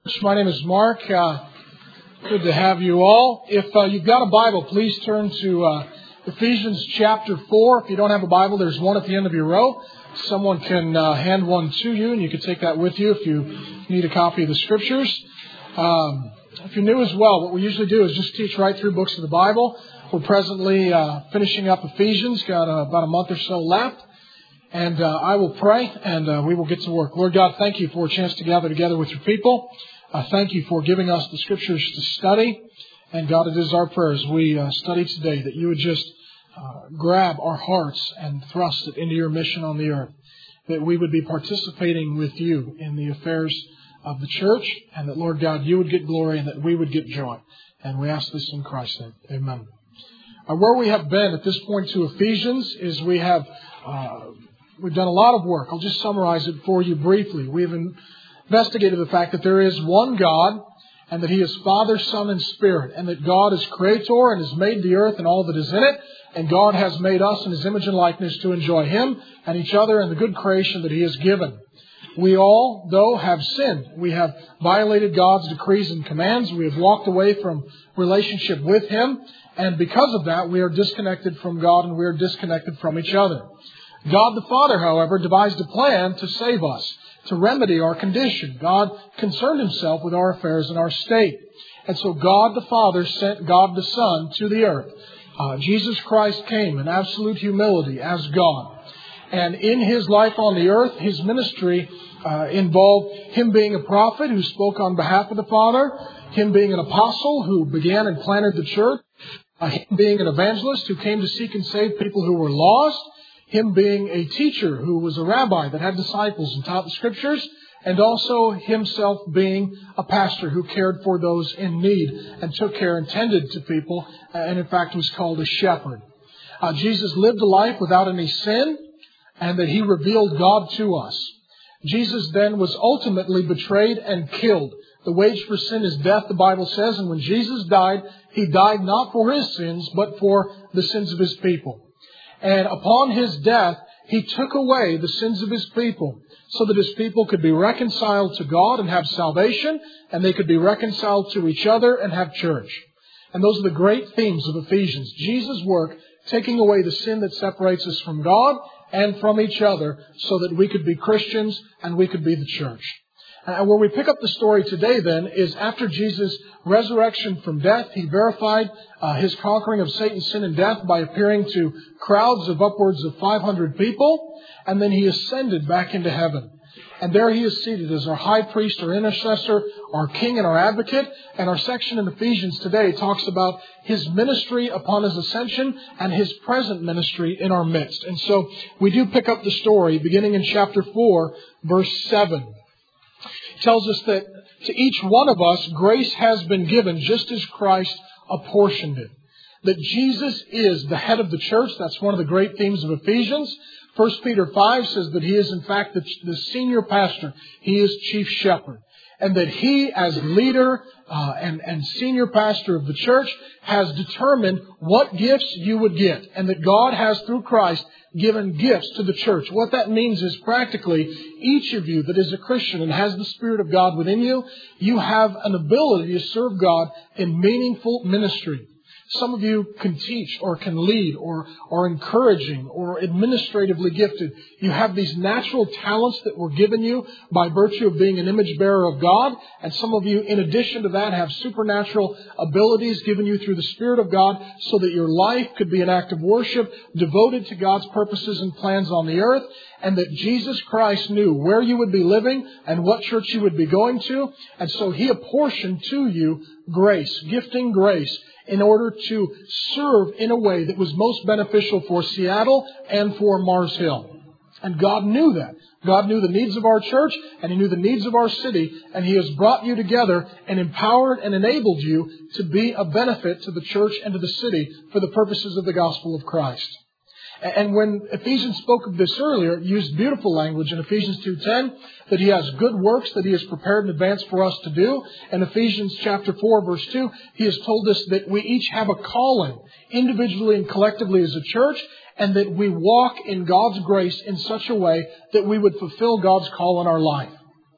My name is Mark. Good to have you all. If you've got a Bible, please turn to Ephesians chapter 4. If you don't have a Bible, there's one at the end of your row. Someone can hand one to you, and you can take that with you if you need a copy of the Scriptures. If you're new as well, what we usually do is just teach right through books of the Bible. We're presently finishing up Ephesians, got about a month or so left. And I will pray, and we will get to work. Lord God, thank you for a chance to gather together with your people. Thank you for giving us the Scriptures to study. And God, it is our prayer as we study today that you would just grab our hearts and thrust it into your mission on the earth. That we would be participating with you in the affairs of the church. And that, Lord God, you would get glory and that we would get joy. And we ask this in Christ's name. Amen. Where we have been at this point to Ephesians is we've done a lot of work. I'll just summarize it for you briefly. We've investigated the fact that there is one God and that He is Father, Son, and Spirit, and that God is Creator and has made the earth and all that is in it, and God has made us in His image and likeness to enjoy Him and each other and the good creation that He has given. We all, though, have sinned. We have violated God's decrees and commands. We have walked away from relationship with Him, and because of that, we are disconnected from God and we are disconnected from each other. God the Father, however, devised a plan to save us, to remedy our condition. God concerned Himself with our affairs and our state. And so God the Father sent God the Son to the earth. Jesus Christ came in absolute humility as God. And in His life on the earth, His ministry involved Him being a prophet who spoke on behalf of the Father, Him being an apostle who began and planted the church, Him being an evangelist who came to seek and save people who were lost, Him being a teacher who was a rabbi that had disciples and taught the Scriptures, and also Himself being a pastor who cared for those in need and took care and tended to people, and in fact was called a shepherd. Jesus lived a life without any sin, and that He revealed God to us. Jesus then was ultimately betrayed and killed. The wage for sin is death, the Bible says, and when Jesus died, He died not for His sins, but for the sins of His people. And upon His death, He took away the sins of His people so that His people could be reconciled to God and have salvation, and they could be reconciled to each other and have church. And those are the great themes of Ephesians. Jesus' work taking away the sin that separates us from God and from each other so that we could be Christians and we could be the church. And where we pick up the story today then is after Jesus' resurrection from death, He verified His conquering of Satan, sin, and death by appearing to crowds of upwards of 500 people. And then He ascended back into heaven. And there He is seated as our high priest, our intercessor, our king, and our advocate. And our section in Ephesians today talks about His ministry upon His ascension and His present ministry in our midst. And so we do pick up the story beginning in chapter 4, verse 7. It tells us that to each one of us, grace has been given just as Christ apportioned it. That Jesus is the head of the church. That's one of the great themes of Ephesians. 1 Peter 5 says that He is in fact the senior pastor. He is chief shepherd. And that He, as leader and senior pastor of the church, has determined what gifts you would get. And that God has, through Christ, given gifts to the church. What that means is practically each of you that is a Christian and has the Spirit of God within you, you have an ability to serve God in meaningful ministry. Some of you can teach or can lead or are encouraging or administratively gifted. You have these natural talents that were given you by virtue of being an image bearer of God. And some of you, in addition to that, have supernatural abilities given you through the Spirit of God so that your life could be an act of worship devoted to God's purposes and plans on the earth. And that Jesus Christ knew where you would be living and what church you would be going to. And so He apportioned to you grace, gifting grace, in order to serve in a way that was most beneficial for Seattle and for Mars Hill. And God knew that. God knew the needs of our church and He knew the needs of our city. And He has brought you together and empowered and enabled you to be a benefit to the church and to the city for the purposes of the gospel of Christ. And when Ephesians spoke of this earlier, it used beautiful language in Ephesians 2:10, that He has good works that He has prepared in advance for us to do. In Ephesians chapter 4, verse 2, He has told us that we each have a calling, individually and collectively as a church, and that we walk in God's grace in such a way that we would fulfill God's call in our life.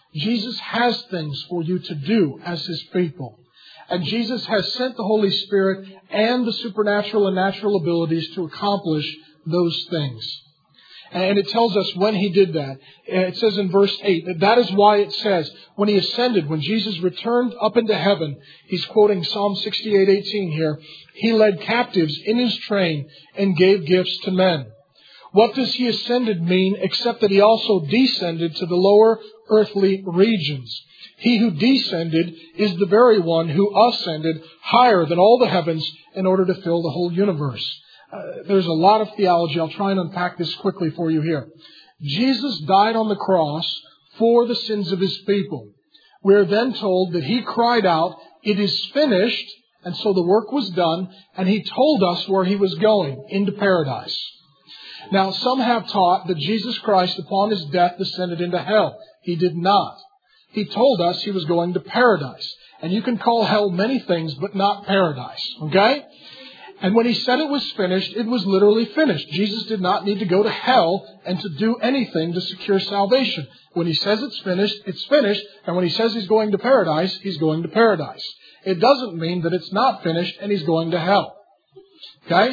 Jesus has things for you to do as His people. And Jesus has sent the Holy Spirit and the supernatural and natural abilities to accomplish those things. And it tells us when He did that. It says in verse 8 that is why it says, when He ascended, when Jesus returned up into heaven, He's quoting Psalm 68:18 here, He led captives in His train and gave gifts to men. What does He ascended mean except that He also descended to the lower earthly regions? He who descended is the very one who ascended higher than all the heavens in order to fill the whole universe. There's a lot of theology. I'll try and unpack this quickly for you here. Jesus died on the cross for the sins of His people. We're then told that He cried out, "It is finished," and so the work was done, and He told us where He was going, into paradise. Now, some have taught that Jesus Christ, upon His death, descended into hell. He did not. He told us He was going to paradise. And you can call hell many things, but not paradise. Okay? And when He said it was finished, it was literally finished. Jesus did not need to go to hell and to do anything to secure salvation. When He says it's finished, it's finished. And when He says He's going to paradise, He's going to paradise. It doesn't mean that it's not finished and He's going to hell. Okay?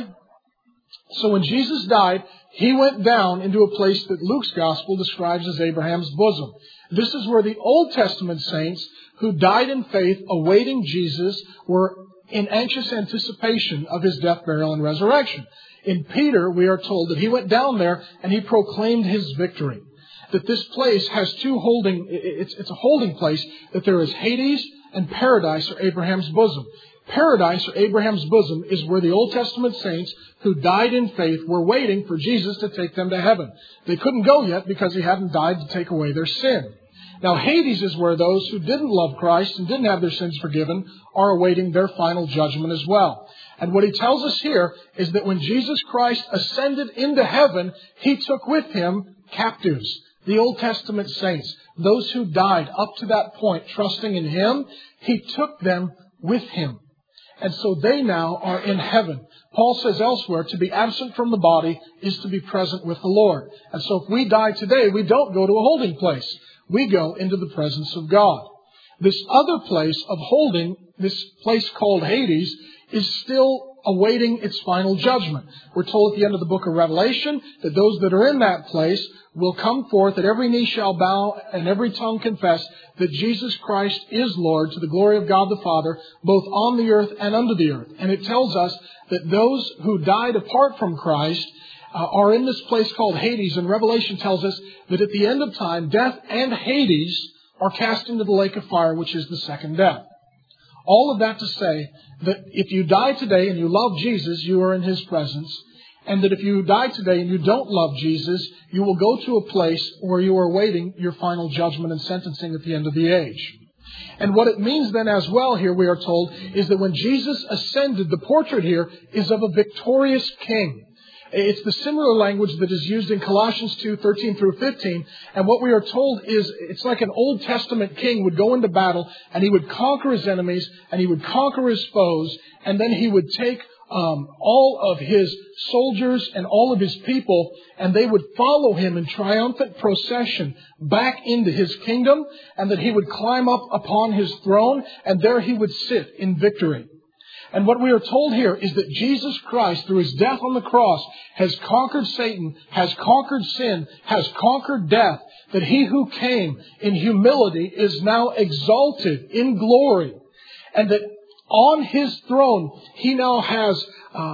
So when Jesus died, He went down into a place that Luke's gospel describes as Abraham's bosom. This is where the Old Testament saints who died in faith awaiting Jesus were in anxious anticipation of His death, burial, and resurrection. In Peter, we are told that he went down there and he proclaimed his victory. That this place has it's a holding place, that there is Hades and paradise, or Abraham's bosom. Paradise, or Abraham's bosom, is where the Old Testament saints who died in faith were waiting for Jesus to take them to heaven. They couldn't go yet because He hadn't died to take away their sin. Now, Hades is where those who didn't love Christ and didn't have their sins forgiven are awaiting their final judgment as well. And what He tells us here is that when Jesus Christ ascended into heaven, He took with Him captives, the Old Testament saints, those who died up to that point trusting in Him. He took them with Him. And so they now are in heaven. Paul says elsewhere, to be absent from the body is to be present with the Lord. And so if we die today, we don't go to a holding place. We go into the presence of God. This other place of holding, this place called Hades, is still awaiting its final judgment. We're told at the end of the book of Revelation that those that are in that place will come forth, that every knee shall bow and every tongue confess that Jesus Christ is Lord, to the glory of God the Father, both on the earth and under the earth. And it tells us that those who died apart from Christ are in this place called Hades. And Revelation tells us that at the end of time, death and Hades are cast into the lake of fire, which is the second death. All of that to say that if you die today and you love Jesus, you are in His presence. And that if you die today and you don't love Jesus, you will go to a place where you are waiting your final judgment and sentencing at the end of the age. And what it means then as well here, we are told, is that when Jesus ascended, the portrait here is of a victorious king. It's the similar language that is used in Colossians 2:13 through 15. And what we are told is it's like an Old Testament king would go into battle and he would conquer his enemies and he would conquer his foes. And then he would take all of his soldiers and all of his people, and they would follow him in triumphant procession back into his kingdom, and that he would climb up upon his throne, and there he would sit in victory. And what we are told here is that Jesus Christ, through His death on the cross, has conquered Satan, has conquered sin, has conquered death, that He who came in humility is now exalted in glory, and that on His throne, He now has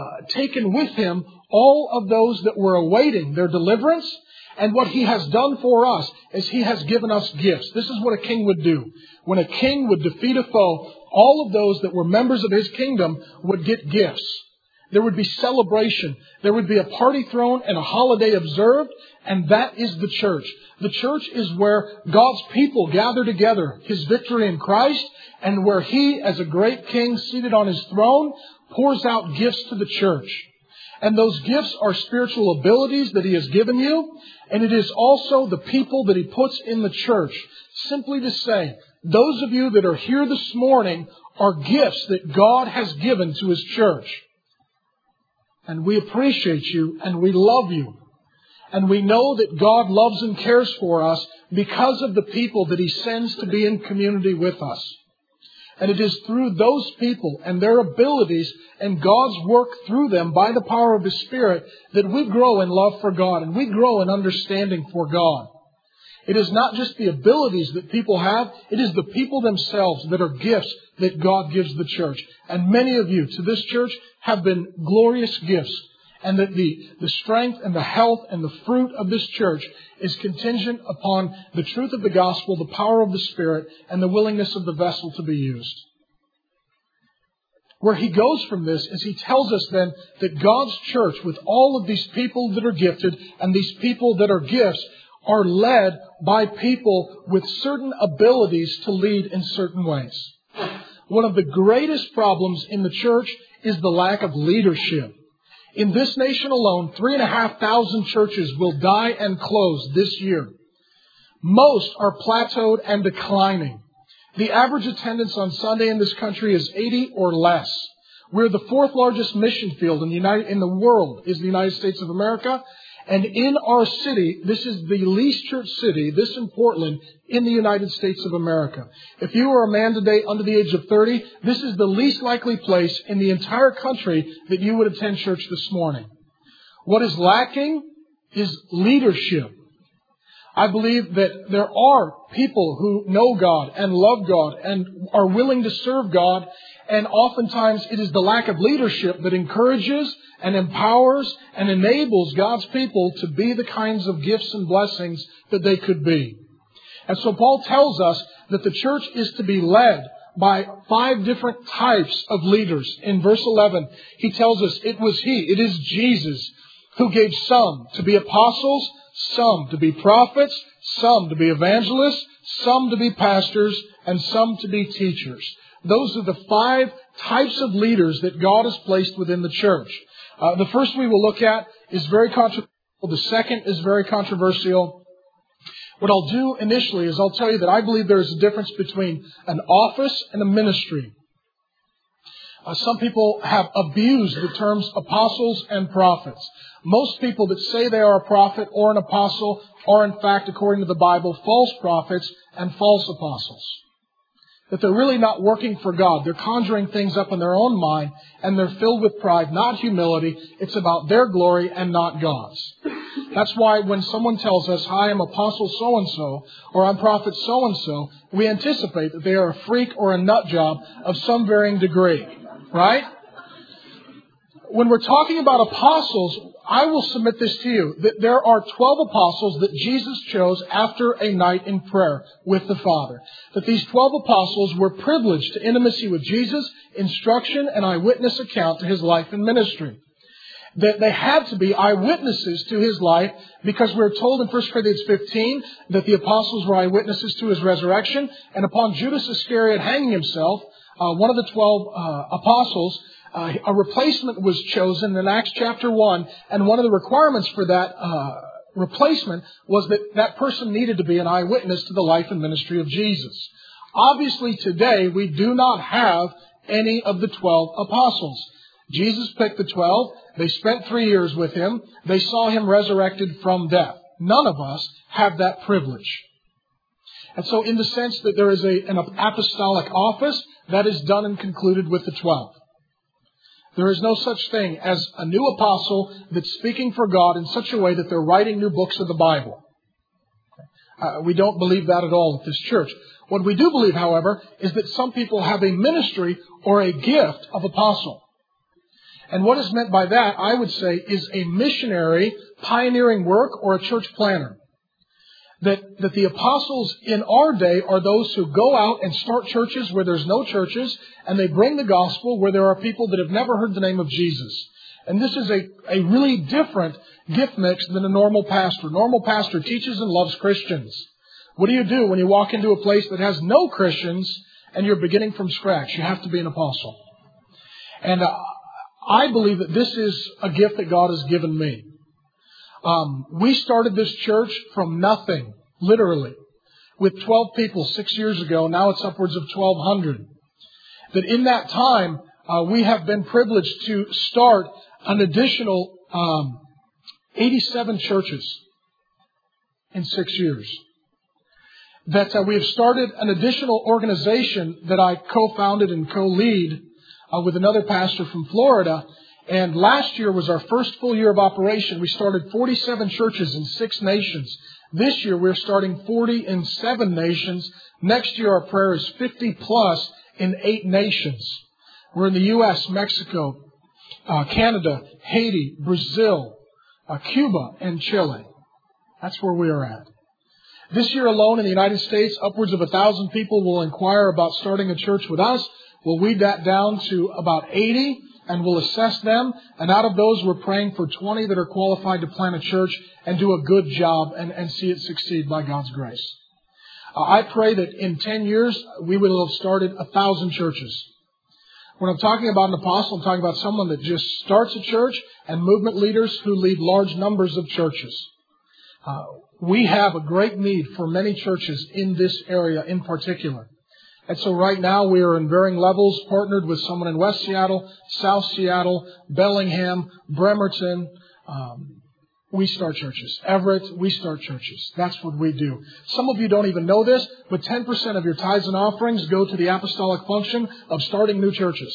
taken with Him all of those that were awaiting their deliverance. And what He has done for us is He has given us gifts. This is what a king would do. When a king would defeat a foe, all of those that were members of his kingdom would get gifts. There would be celebration. There would be a party thrown and a holiday observed. And that is the church. The church is where God's people gather together, His victory in Christ, and where He, as a great king seated on His throne, pours out gifts to the church. And those gifts are spiritual abilities that He has given you. And it is also the people that He puts in the church. Simply to say, those of you that are here this morning are gifts that God has given to His church. And we appreciate you and we love you. And we know that God loves and cares for us because of the people that He sends to be in community with us. And it is through those people and their abilities and God's work through them by the power of His Spirit that we grow in love for God and we grow in understanding for God. It is not just the abilities that people have, it is the people themselves that are gifts that God gives the church. And many of you to this church have been glorious gifts. And that the strength and the health and the fruit of this church is contingent upon the truth of the gospel, the power of the Spirit, and the willingness of the vessel to be used. Where he goes from this is he tells us then that God's church, with all of these people that are gifted and these people that are gifts, are led by people with certain abilities to lead in certain ways. One of the greatest problems in the church is the lack of leadership. In this nation alone, 3,500 churches will die and close this year. Most are plateaued and declining. The average attendance on Sunday in this country is 80 or less. We're the fourth largest mission field in the world, is the United States of America. And in our city, this is the least church city, this in Portland, in the United States of America. If you are a man today under the age of 30, this is the least likely place in the entire country that you would attend church this morning. What is lacking is leadership. I believe that there are people who know God and love God and are willing to serve God. And oftentimes it is the lack of leadership that encourages and empowers and enables God's people to be the kinds of gifts and blessings that they could be. And so Paul tells us that the church is to be led by 5 different types of leaders. In verse 11, he tells us it is Jesus who gave some to be apostles, some to be prophets, some to be evangelists, some to be pastors, and some to be teachers. Those are the 5 types of leaders that God has placed within the church. The first we will look at is very controversial. The second is very controversial. What I'll do initially is I'll tell you that I believe there is a difference between an office and a ministry. Some people have abused the terms apostles and prophets. Most people that say they are a prophet or an apostle are, in fact, according to the Bible, false prophets and false apostles. That they're really not working for God. They're conjuring things up in their own mind, and they're filled with pride, not humility. It's about their glory and not God's. That's why when someone tells us, "Hi, I'm apostle so-and-so," or "I'm prophet so-and-so," we anticipate that they are a freak or a nut job of some varying degree. Right? When we're talking about apostles, I will submit this to you, that there are 12 apostles that Jesus chose after a night in prayer with the Father. That these 12 apostles were privileged to intimacy with Jesus, instruction, and eyewitness account to His life and ministry. That they had to be eyewitnesses to His life because we're told in 1 Corinthians 15 that the apostles were eyewitnesses to His resurrection. And upon Judas Iscariot hanging himself, one of the 12 apostles, a replacement was chosen in Acts chapter 1, and one of the requirements for that replacement was that that person needed to be an eyewitness to the life and ministry of Jesus. Obviously today we do not have any of the 12 apostles. Jesus picked the 12. They spent 3 years with Him. They saw Him resurrected from death. None of us have that privilege. And so in the sense that there is an apostolic office, that is done and concluded with the 12. There is no such thing as a new apostle that's speaking for God in such a way that they're writing new books of the Bible. We don't believe that at all at this church. What we do believe, however, is that some people have a ministry or a gift of apostle. And what is meant by that, I would say, is a missionary pioneering work or a church planner. That the apostles in our day are those who go out and start churches where there's no churches, and they bring the gospel where there are people that have never heard the name of Jesus. And this is a really different gift mix than a normal pastor. Normal pastor teaches and loves Christians. What do you do when you walk into a place that has no Christians and you're beginning from scratch? You have to be an apostle. And I believe that this is a gift that God has given me. We started this church from nothing, literally, with 12 people 6 years ago. Now it's upwards of 1,200. That in that time, we have been privileged to start an additional 87 churches in 6 years. That we have started an additional organization that I co-founded and co-lead with another pastor from Florida. And last year was our first full year of operation. We started 47 churches in 6 nations. This year we're starting 40 in 7 nations. Next year our prayer is 50 plus in 8 nations. We're in the U.S., Mexico, Canada, Haiti, Brazil, Cuba, and Chile. That's where we are at. This year alone in the United States, upwards of 1,000 people will inquire about starting a church with us. We'll weed that down to about 80, and we'll assess them. And out of those, we're praying for 20 that are qualified to plant a church and do a good job and see it succeed by God's grace. I pray that in 10 years, we will have started 1,000 churches. When I'm talking about an apostle, I'm talking about someone that just starts a church and movement leaders who lead large numbers of churches. We have a great need for many churches in this area in particular. And so right now we are in varying levels, partnered with someone in West Seattle, South Seattle, Bellingham, Bremerton. We start churches. Everett, we start churches. That's what we do. Some of you don't even know this, but 10% of your tithes and offerings go to the apostolic function of starting new churches.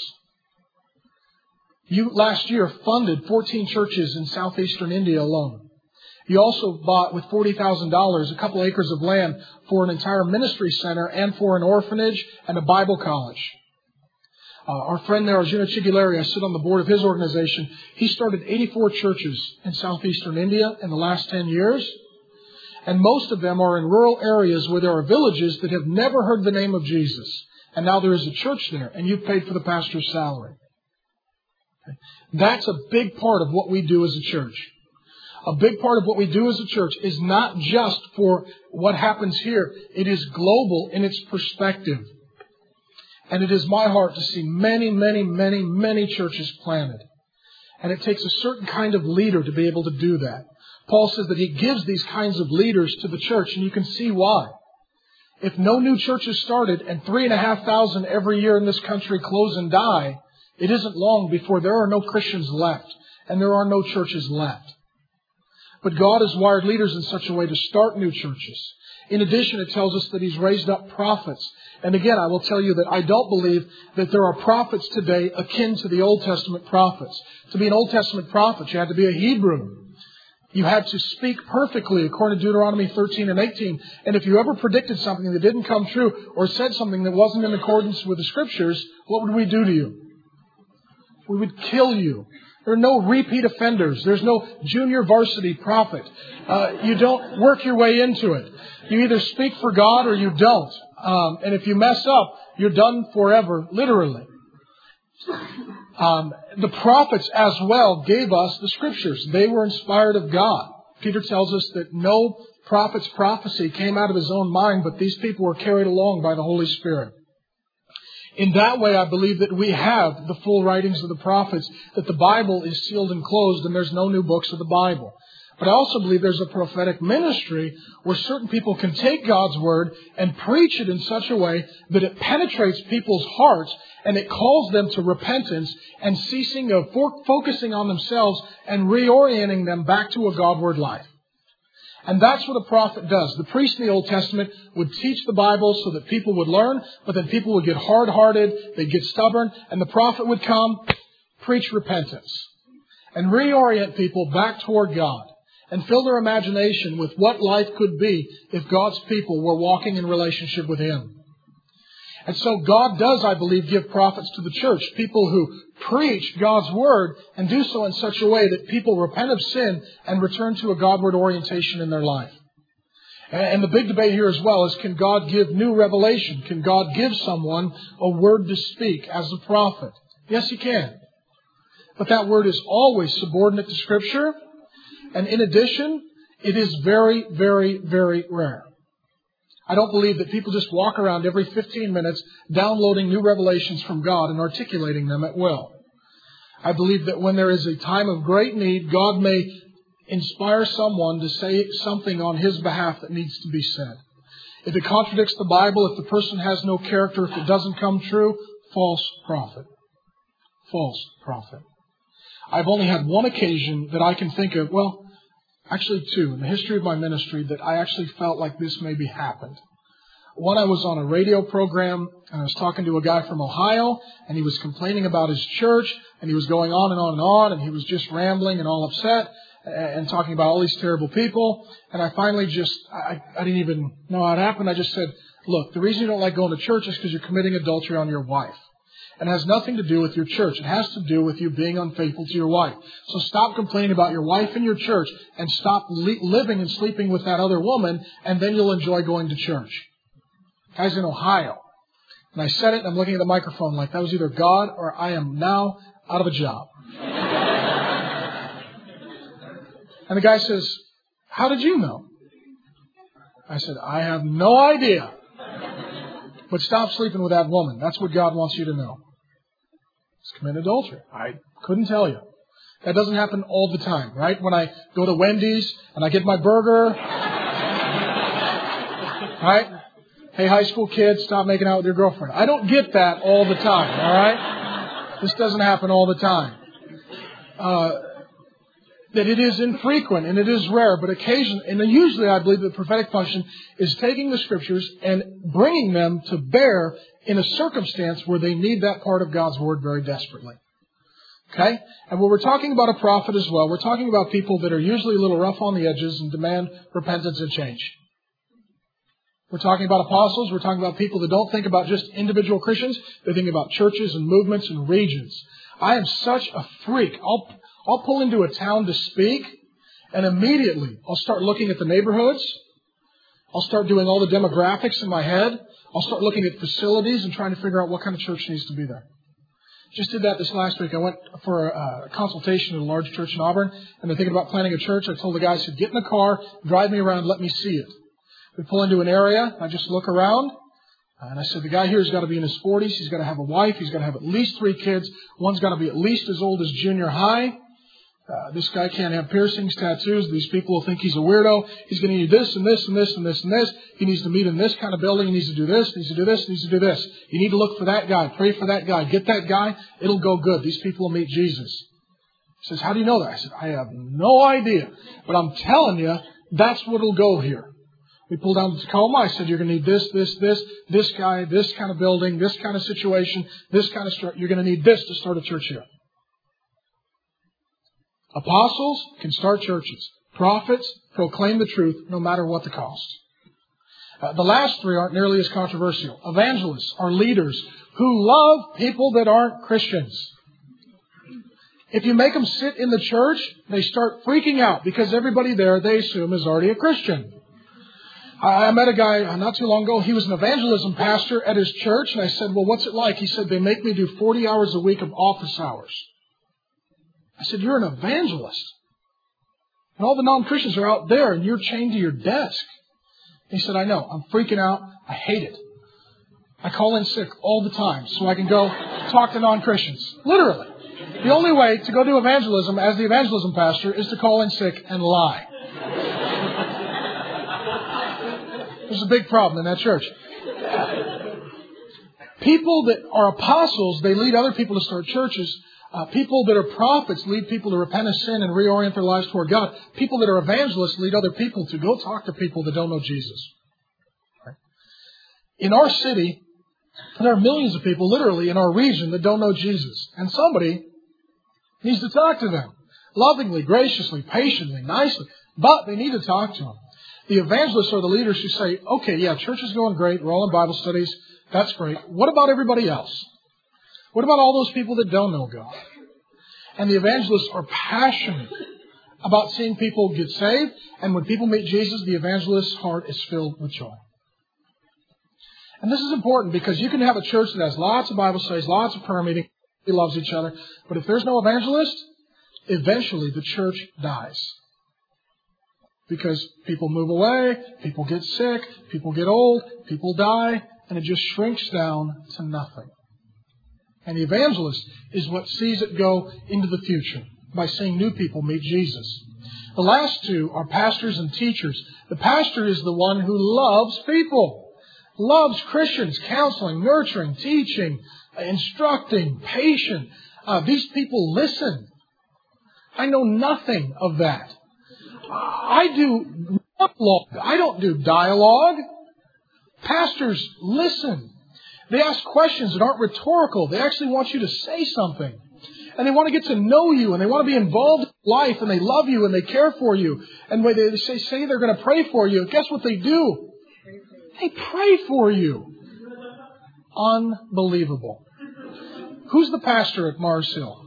You last year funded 14 churches in southeastern India alone. You also bought with $40,000 a couple acres of land for an entire ministry center and for an orphanage and a Bible college. Our friend there, Arjuna Chigulari, I sit on the board of his organization. He started 84 churches in southeastern India in the last 10 years. And most of them are in rural areas where there are villages that have never heard the name of Jesus. And now there is a church there, and you've paid for the pastor's salary. That's a big part of what we do as a church. A big part of what we do as a church is not just for what happens here. It is global in its perspective. And it is my heart to see many, many, many, many churches planted. And it takes a certain kind of leader to be able to do that. Paul says that he gives these kinds of leaders to the church, and you can see why. If no new churches started and 3,500 every year in this country close and die, it isn't long before there are no Christians left and there are no churches left. But God has wired leaders in such a way to start new churches. In addition, it tells us that He's raised up prophets. And again, I will tell you that I don't believe that there are prophets today akin to the Old Testament prophets. To be an Old Testament prophet, you had to be a Hebrew. You had to speak perfectly according to Deuteronomy 13 and 18. And if you ever predicted something that didn't come true or said something that wasn't in accordance with the Scriptures, what would we do to you? We would kill you. There are no repeat offenders. There's no junior varsity prophet. You don't work your way into it. You either speak for God or you don't. And if you mess up, you're done forever, literally. The prophets as well gave us the Scriptures. They were inspired of God. Peter tells us that no prophet's prophecy came out of his own mind, but these people were carried along by the Holy Spirit. In that way, I believe that we have the full writings of the prophets, that the Bible is sealed and closed and there's no new books of the Bible. But I also believe there's a prophetic ministry where certain people can take God's Word and preach it in such a way that it penetrates people's hearts and it calls them to repentance and ceasing of focusing on themselves and reorienting them back to a Godward life. And that's what a prophet does. The priest in the Old Testament would teach the Bible so that people would learn, but then people would get hard-hearted, they'd get stubborn, and the prophet would come, preach repentance, and reorient people back toward God, and fill their imagination with what life could be if God's people were walking in relationship with Him. And so God does, I believe, give prophets to the church, people who preach God's Word and do so in such a way that people repent of sin and return to a Godward orientation in their life. And the big debate here as well is, can God give new revelation? Can God give someone a word to speak as a prophet? Yes, He can. But that word is always subordinate to Scripture. And in addition, it is very, very, very rare. I don't believe that people just walk around every 15 minutes downloading new revelations from God and articulating them at will. I believe that when there is a time of great need, God may inspire someone to say something on His behalf that needs to be said. If it contradicts the Bible, if the person has no character, if it doesn't come true, false prophet. False prophet. I've only had one occasion that I can think of. Well, Actually, two in the history of my ministry that I actually felt like this maybe happened. One, I was on a radio program, and I was talking to a guy from Ohio, and he was complaining about his church, and he was going on and on and on, and he was just rambling and all upset, and talking about all these terrible people. And I finally I didn't even know how it happened. I just said, look, the reason you don't like going to church is because you're committing adultery on your wife. And it has nothing to do with your church. It has to do with you being unfaithful to your wife. So stop complaining about your wife and your church, and stop living and sleeping with that other woman, and then you'll enjoy going to church. Guy's in Ohio. And I said it, and I'm looking at the microphone like that was either God or I am now out of a job. And the guy says, how did you know? I said, I have no idea. But stop sleeping with that woman. That's what God wants you to know. It's committing adultery. I couldn't tell you. That doesn't happen all the time, right? When I go to Wendy's and I get my burger. Right? Hey, high school kids, stop making out with your girlfriend. I don't get that all the time, all right? This doesn't happen all the time. That it is infrequent and it is rare, but occasionally, and usually I believe the prophetic function is taking the Scriptures and bringing them to bear in a circumstance where they need that part of God's Word very desperately. Okay? And when we're talking about a prophet as well, we're talking about people that are usually a little rough on the edges and demand repentance and change. We're talking about apostles. We're talking about people that don't think about just individual Christians. They think about churches and movements and regions. I am such a freak. I'll pull into a town to speak, and immediately I'll start looking at the neighborhoods. I'll start doing all the demographics in my head. I'll start looking at facilities and trying to figure out what kind of church needs to be there. Just did that this last week. I went for a consultation at a large church in Auburn, and they're thinking about planning a church. I told the guy, I said, get in the car, drive me around, let me see it. We pull into an area. I just look around. And I said, the guy here has got to be in his 40s. He's got to have a wife. He's got to have at least 3 kids. One's got to be at least as old as junior high. This guy can't have piercings, tattoos. These people will think he's a weirdo. He's going to need this and this and this and this and this. He needs to meet in this kind of building. He needs to do this, needs to do this, needs to do this. You need to look for that guy. Pray for that guy. Get that guy. It'll go good. These people will meet Jesus. He says, how do you know that? I said, I have no idea. But I'm telling you, that's what'll go here. We pulled down to Tacoma. I said, you're going to need this guy, this kind of building, this kind of situation, this kind of structure. You're going to need this to start a church here. Apostles can start churches. Prophets proclaim the truth no matter what the cost. The last 3 aren't nearly as controversial. Evangelists are leaders who love people that aren't Christians. If you make them sit in the church, they start freaking out because everybody there they assume is already a Christian. I met a guy not too long ago. He was an evangelism pastor at his church. And I said, well, what's it like? He said, they make me do 40 hours a week of office hours. I said, you're an evangelist. And all the non-Christians are out there and you're chained to your desk. He said, I know. I'm freaking out. I hate it. I call in sick all the time so I can go talk to non-Christians. Literally. The only way to go do evangelism as the evangelism pastor is to call in sick and lie. There's a big problem in that church. People that are apostles, they lead other people to start churches. People that are prophets lead people to repent of sin and reorient their lives toward God. People that are evangelists lead other people to go talk to people that don't know Jesus. Right? In our city, there are millions of people, literally, in our region that don't know Jesus. And somebody needs to talk to them. Lovingly, graciously, patiently, nicely. But they need to talk to them. The evangelists are the leaders who say, okay, yeah, church is going great. We're all in Bible studies. That's great. What about everybody else? What about all those people that don't know God? And the evangelists are passionate about seeing people get saved. And when people meet Jesus, the evangelist's heart is filled with joy. And this is important because you can have a church that has lots of Bible studies, lots of prayer meetings, loves each other. But if there's no evangelist, eventually the church dies. Because people move away, people get sick, people get old, people die, and it just shrinks down to nothing. And the evangelist is what sees it go into the future by seeing new people meet Jesus. The last 2 are pastors and teachers. The pastor is the one who loves people, loves Christians, counseling, nurturing, teaching, instructing, patient. These people listen. I know nothing of that. I do monologue. I don't do dialogue. Pastors listen. They ask questions that aren't rhetorical. They actually want you to say something. And they want to get to know you, and they want to be involved in life, and they love you, and they care for you. And when they say they're going to pray for you, guess what they do? They pray for you. Unbelievable. Who's the pastor at Mars Hill?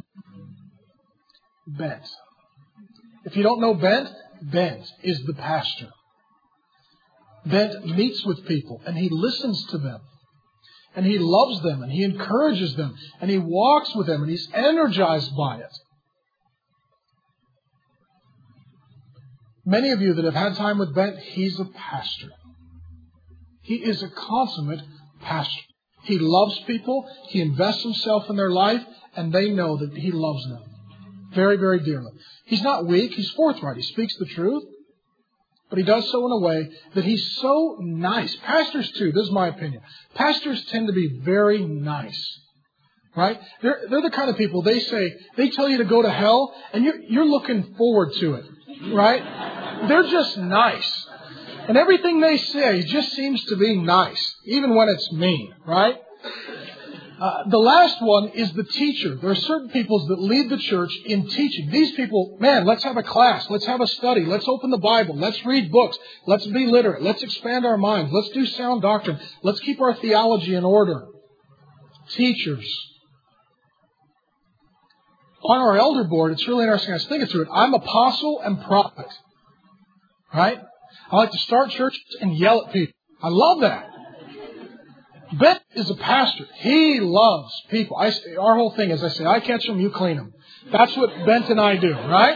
Bent. If you don't know Bent, Bent is the pastor. Bent meets with people, and he listens to them. And he loves them, and he encourages them, and he walks with them, and he's energized by it. Many of you that have had time with Bent, he's a pastor. He is a consummate pastor. He loves people, he invests himself in their life, and they know that he loves them very, very dearly. He's not weak, he's forthright, he speaks the truth, but he does so in a way that he's so nice. Pastors too, this is my opinion. Pastors tend to be very nice. Right? They're the kind of people, they tell you to go to hell, and you're looking forward to it. Right? They're just nice. And everything they say just seems to be nice, even when it's mean. Right? The last one is the teacher. There are certain people that lead the church in teaching. These people, man, let's have a class. Let's have a study. Let's open the Bible. Let's read books. Let's be literate. Let's expand our minds. Let's do sound doctrine. Let's keep our theology in order. Teachers. On our elder board, it's really interesting. I was thinking through it. I'm apostle and prophet. Right? I like to start churches and yell at people. I love that. Bent is a pastor. He loves people. Our whole thing is, I catch them, you clean them. That's what Bent and I do, right?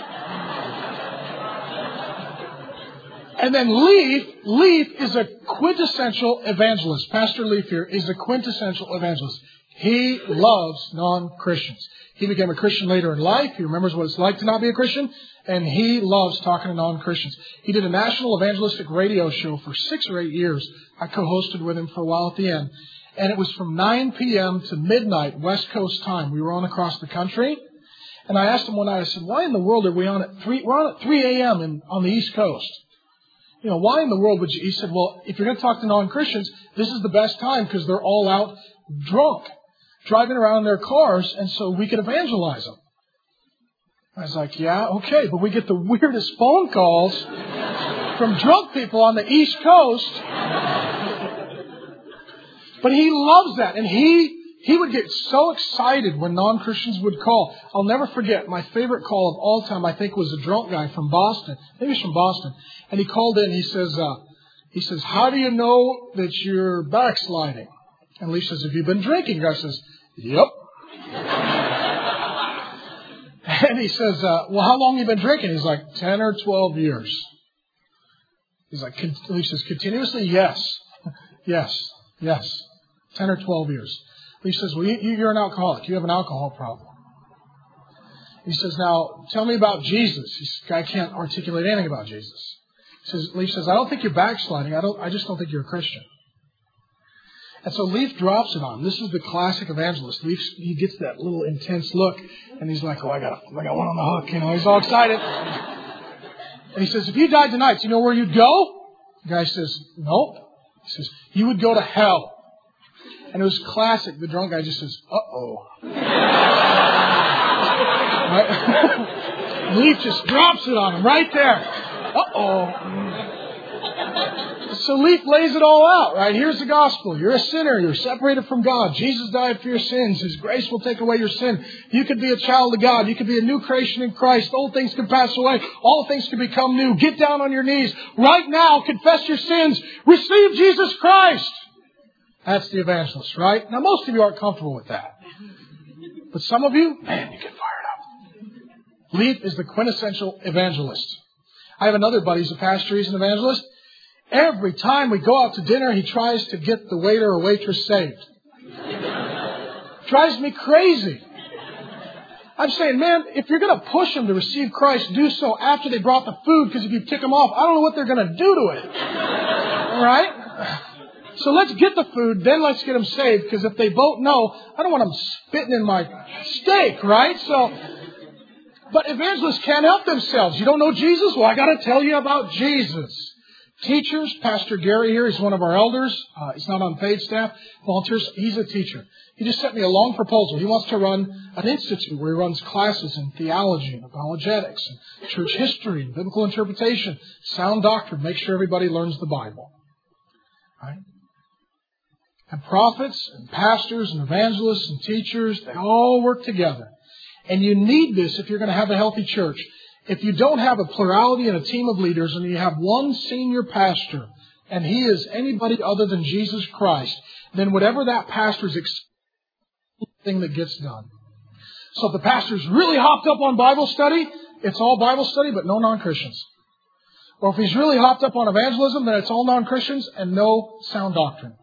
And then Leaf is a quintessential evangelist. Pastor Leaf here is a quintessential evangelist. He loves non-Christians. He became a Christian later in life. He remembers what it's like to not be a Christian. And he loves talking to non-Christians. He did a national evangelistic radio show for 6 or 8 years. I co-hosted with him for a while at the end. And it was from 9 p.m. to midnight West Coast time. We were on across the country. And I asked him one night, I said, why in the world are we on at 3? We're on at 3 a.m. on the East Coast. You know, why in the world would you? He said, well, if you're going to talk to non-Christians, this is the best time because they're all out drunk, driving around in their cars, and so we can evangelize them. I was like, yeah, okay, but we get the weirdest phone calls from drunk people on the East Coast. But he loves that, and he would get so excited when non-Christians would call. I'll never forget, my favorite call of all time, I think, was a drunk guy from Boston. I think he was from Boston. And he called in, he says, how do you know that you're backsliding? And Lee says, have you been drinking? The guy says, yep. And he says, well, how long have you been drinking? He's like, 10 or 12 years. He's like, he says, continuously? Yes. Yes. 10 or 12 years. He says, well, you're an alcoholic. You have an alcohol problem. He says, now, tell me about Jesus. This guy can't articulate anything about Jesus. Leaf says, I don't think you're backsliding. I just don't think you're a Christian. And so Leaf drops it on him. This is the classic evangelist. Leaf, he gets that little intense look, and he's like, oh, I got one on the hook. You know, he's all excited. And he says, if you died tonight, do you know where you'd go? The guy says, nope. He says, you would go to hell. And it was classic. The drunk guy just says, uh-oh. Right? Leaf just drops it on him right there. Uh-oh. So Leaf lays it all out, right? Here's the gospel. You're a sinner. You're separated from God. Jesus died for your sins. His grace will take away your sin. You could be a child of God. You could be a new creation in Christ. Old things can pass away. All things can become new. Get down on your knees right now. Confess your sins. Receive Jesus Christ. That's the evangelist, right? Now, most of you aren't comfortable with that. But some of you, man, you get fired up. Leaf is the quintessential evangelist. I have another buddy who's a pastor. He's an evangelist. Every time we go out to dinner, he tries to get the waiter or waitress saved. Drives me crazy. I'm saying, man, if you're going to push them to receive Christ, do so after they brought the food, because if you tick them off, I don't know what they're going to do to it. All right? So let's get the food, then let's get them saved, because if they vote no, I don't want them spitting in my steak, right? So But evangelists can't help themselves. You don't know Jesus? Well, I got to tell you about Jesus. Teachers, Pastor Gary here, he's one of our elders. He's not on paid staff, volunteers. He's a teacher. He just sent me a long proposal. He wants to run an institute where he runs classes in theology and apologetics and church history and biblical interpretation, sound doctrine, make sure everybody learns the Bible. Right? And prophets and pastors and evangelists and teachers, they all work together. And you need this if you're going to have a healthy church. If you don't have a plurality and a team of leaders and you have one senior pastor and he is anybody other than Jesus Christ, then whatever that pastor's thing that gets done. So if the pastor's really hopped up on Bible study, it's all Bible study but no non-Christians. Or if he's really hopped up on evangelism, then it's all non-Christians and no sound doctrine.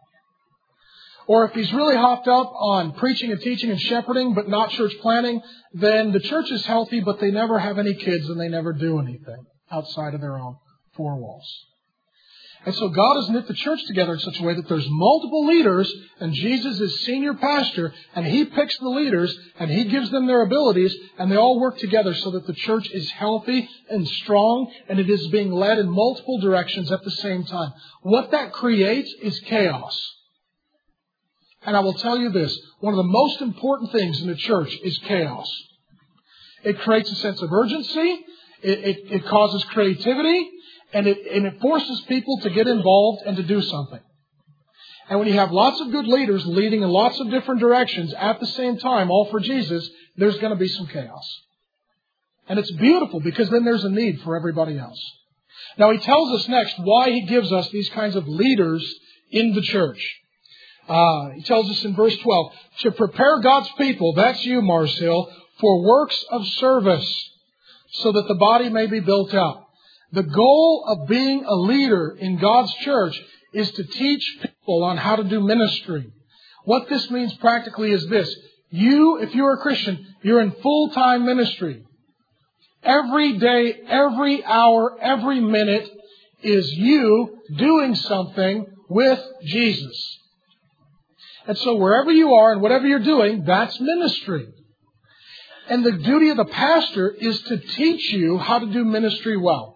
Or if he's really hopped up on preaching and teaching and shepherding but not church planting, then the church is healthy but they never have any kids and they never do anything outside of their own four walls. And so God has knit the church together in such a way that there's multiple leaders and Jesus is senior pastor and He picks the leaders and He gives them their abilities and they all work together so that the church is healthy and strong and it is being led in multiple directions at the same time. What that creates is chaos. And I will tell you this, one of the most important things in the church is chaos. It creates a sense of urgency, it causes creativity, and it forces people to get involved and to do something. And when you have lots of good leaders leading in lots of different directions at the same time, all for Jesus, there's going to be some chaos. And it's beautiful because then there's a need for everybody else. Now He tells us next why He gives us these kinds of leaders in the church. He tells us in verse 12, to prepare God's people, that's you, Mars Hill, for works of service, so that the body may be built up. The goal of being a leader in God's church is to teach people on how to do ministry. What this means practically is this. You, if you're a Christian, you're in full-time ministry. Every day, every hour, every minute is you doing something with Jesus. And so wherever you are and whatever you're doing, that's ministry. And the duty of the pastor is to teach you how to do ministry well.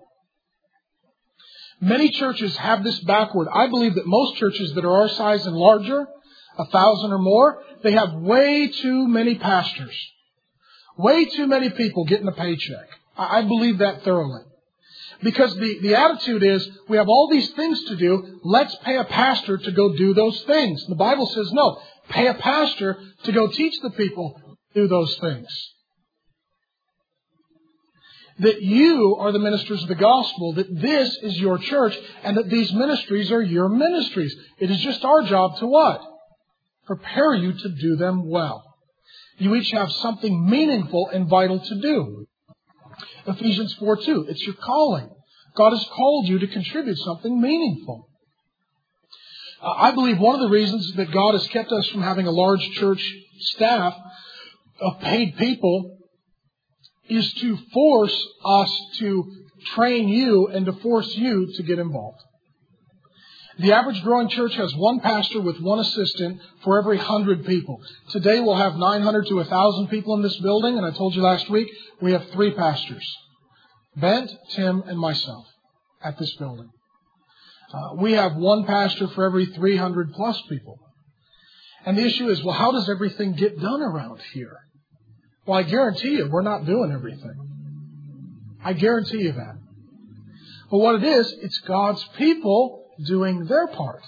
Many churches have this backward. I believe that most churches that are our size and larger, 1,000 or more, they have way too many pastors. Way too many people getting a paycheck. I believe that thoroughly. Because the attitude is, we have all these things to do, let's pay a pastor to go do those things. The Bible says no, pay a pastor to go teach the people to do those things. That you are the ministers of the gospel, that this is your church, and that these ministries are your ministries. It is just our job to what? Prepare you to do them well. You each have something meaningful and vital to do. Ephesians 4:2, it's your calling. God has called you to contribute something meaningful. I believe one of the reasons that God has kept us from having a large church staff of paid people is to force us to train you and to force you to get involved. The average growing church has one pastor with one assistant for every 100 people. Today we'll have 900 to 1,000 people in this building, and I told you last week we have 3 pastors. Bent, Tim, and myself at this building. We have one pastor for every 300 plus people. And the issue is, well, how does everything get done around here? Well, I guarantee you we're not doing everything. I guarantee you that. But what it is, it's God's people doing their part.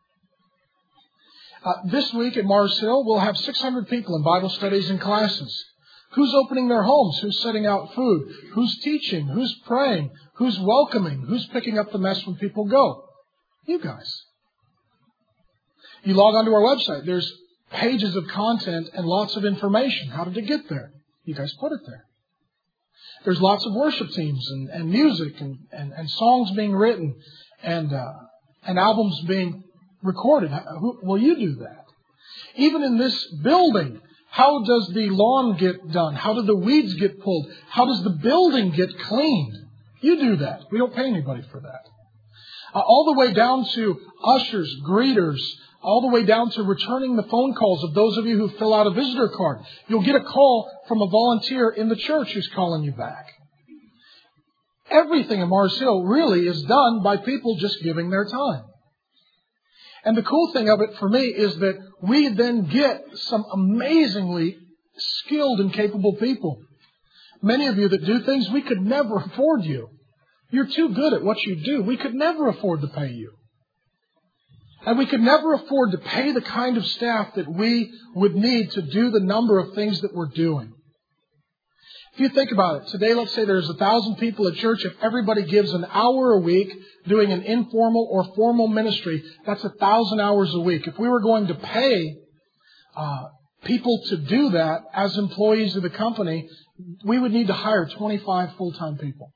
This week at Mars Hill, we'll have 600 people in Bible studies and classes. Who's opening their homes? Who's setting out food? Who's teaching? Who's praying? Who's welcoming? Who's picking up the mess when people go? You guys. You log onto our website. There's pages of content and lots of information. How did it get there? You guys put it there. There's lots of worship teams and music and songs being written and albums being recorded. Well, you do that. Even in this building, how does the lawn get done? How do the weeds get pulled? How does the building get cleaned? You do that. We don't pay anybody for that. All the way down to ushers, greeters, all the way down to returning the phone calls of those of you who fill out a visitor card. You'll get a call from a volunteer in the church who's calling you back. Everything in Mars Hill really is done by people just giving their time. And the cool thing of it for me is that we then get some amazingly skilled and capable people. Many of you that do things, we could never afford you. You're too good at what you do. We could never afford to pay you. And we could never afford to pay the kind of staff that we would need to do the number of things that we're doing. If you think about it, today let's say there's 1,000 people at church. If everybody gives an hour a week doing an informal or formal ministry, that's 1,000 hours a week. If we were going to pay people to do that as employees of the company, we would need to hire 25 full-time people.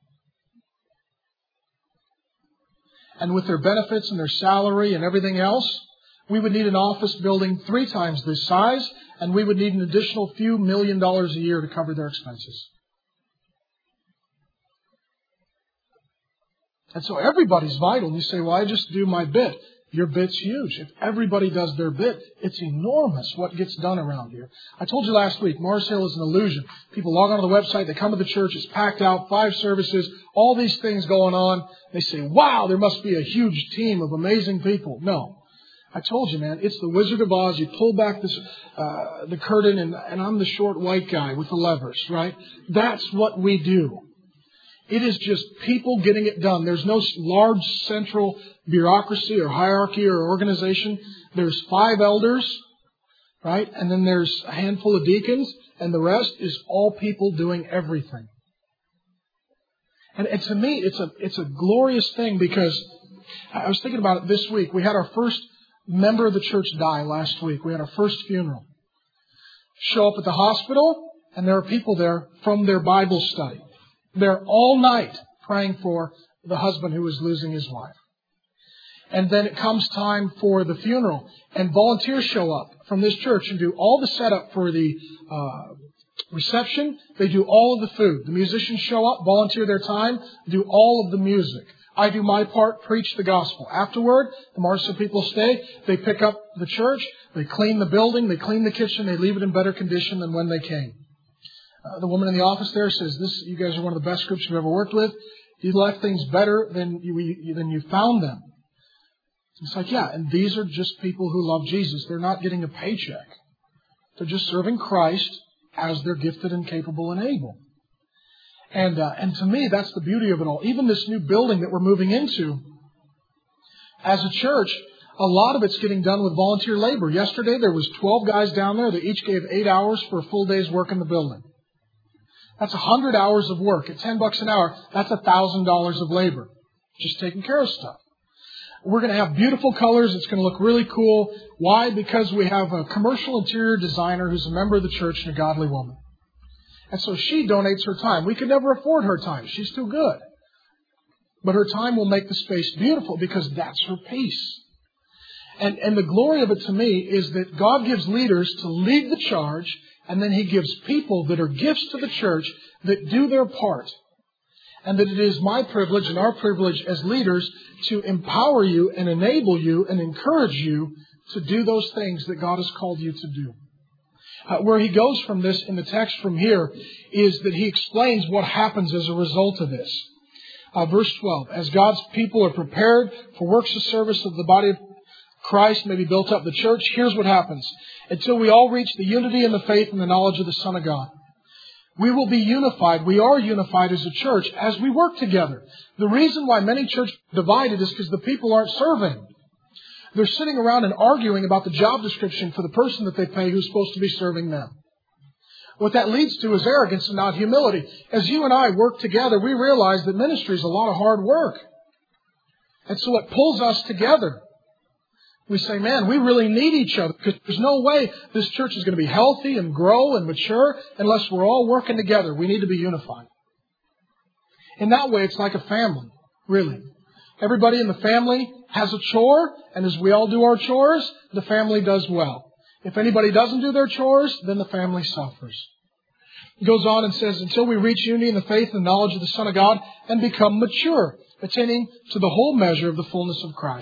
And with their benefits and their salary and everything else, we would need an office building 3 times this size, and we would need an additional few $1 million a year to cover their expenses. And so everybody's vital. And you say, well, I just do my bit. Your bit's huge. If everybody does their bit, it's enormous what gets done around here. I told you last week, Mars Hill is an illusion. People log onto the website, they come to the church, it's packed out, 5 services, all these things going on. They say, wow, there must be a huge team of amazing people. No. I told you, man, it's the Wizard of Oz. You pull back the curtain and I'm the short white guy with the levers, right? That's what we do. It is just people getting it done. There's no large central bureaucracy or hierarchy or organization. There's 5 elders, right? And then there's a handful of deacons, and the rest is all people doing everything. And to me, it's a glorious thing, because I was thinking about it this week. We had our first member of the church die last week. We had our first funeral. Show up at the hospital, and there are people there from their Bible study. They're all night praying for the husband who was losing his wife. And then it comes time for the funeral, and volunteers show up from this church and do all the setup for the reception. They do all of the food. The musicians show up, volunteer their time, do all of the music. I do my part, preach the gospel. Afterward, the Mars Hill people stay. They pick up the church. They clean the building. They clean the kitchen. They leave it in better condition than when they came. The woman in the office there says, you guys are one of the best groups we've ever worked with. You left things better than you found them. It's like, yeah, and these are just people who love Jesus. They're not getting a paycheck. They're just serving Christ as they're gifted and capable and able. And to me, that's the beauty of it all. Even this new building that we're moving into, as a church, a lot of it's getting done with volunteer labor. Yesterday, there was 12 guys down there that each gave 8 hours for a full day's work in the building. That's 100 hours of work. At $10 an hour, that's $1,000 of labor. Just taking care of stuff. We're going to have beautiful colors. It's going to look really cool. Why? Because we have a commercial interior designer who's a member of the church and a godly woman. And so she donates her time. We could never afford her time. She's too good. But her time will make the space beautiful because that's her piece. And the glory of it to me is that God gives leaders to lead the charge, and then He gives people that are gifts to the church that do their part. And that it is my privilege and our privilege as leaders to empower you and enable you and encourage you to do those things that God has called you to do. Where he goes from this in the text from here is that he explains what happens as a result of this. Verse 12, as God's people are prepared for works of service of the body of Christ may be built up the church, here's what happens. Until we all reach the unity in the faith and the knowledge of the Son of God. We will be unified. We are unified as a church as we work together. The reason why many churches are divided is because the people aren't serving. They're sitting around and arguing about the job description for the person that they pay who's supposed to be serving them. What that leads to is arrogance and not humility. As you and I work together, we realize that ministry is a lot of hard work. And so it pulls us together. We say, man, we really need each other because there's no way this church is going to be healthy and grow and mature unless we're all working together. We need to be unified. In that way, it's like a family, really. Everybody in the family has a chore, and as we all do our chores, the family does well. If anybody doesn't do their chores, then the family suffers. It goes on and says, until we reach unity in the faith and knowledge of the Son of God and become mature, attaining to the whole measure of the fullness of Christ.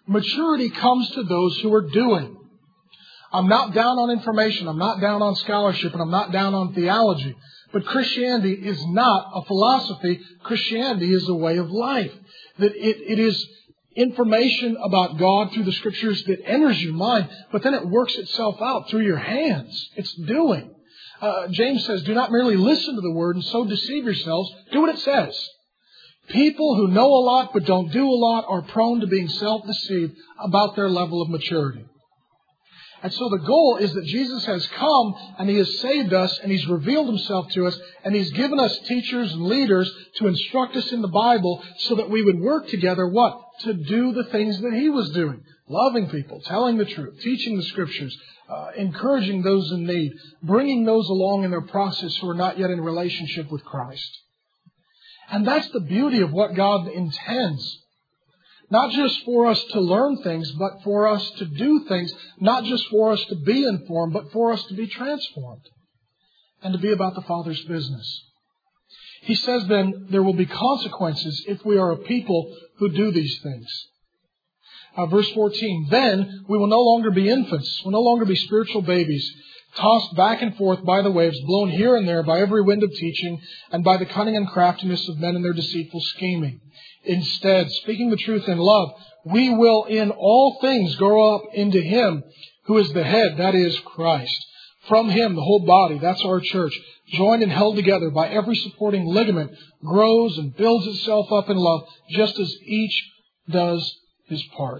Maturity comes to those who are doing. I'm not down on information. I'm not down on scholarship. And I'm not down on theology. But Christianity is not a philosophy. Christianity is a way of life. That it is information about God through the Scriptures that enters your mind, but then it works itself out through your hands. It's doing. James says, do not merely listen to the Word and so deceive yourselves. Do what it says. People who know a lot but don't do a lot are prone to being self-deceived about their level of maturity. And so the goal is that Jesus has come and He has saved us and He's revealed Himself to us and He's given us teachers and leaders to instruct us in the Bible so that we would work together, what? To do the things that He was doing. Loving people, telling the truth, teaching the Scriptures, encouraging those in need, bringing those along in their process who are not yet in relationship with Christ. And that's the beauty of what God intends. Not just for us to learn things, but for us to do things. Not just for us to be informed, but for us to be transformed. And to be about the Father's business. He says then there will be consequences if we are a people who do these things. Verse 14, then we will no longer be infants. We'll no longer be spiritual babies, tossed back and forth by the waves, blown here and there by every wind of teaching, and by the cunning and craftiness of men in their deceitful scheming. Instead, speaking the truth in love, we will in all things grow up into Him who is the head, that is Christ. From Him, the whole body, that's our church, joined and held together by every supporting ligament, grows and builds itself up in love, just as each does his part.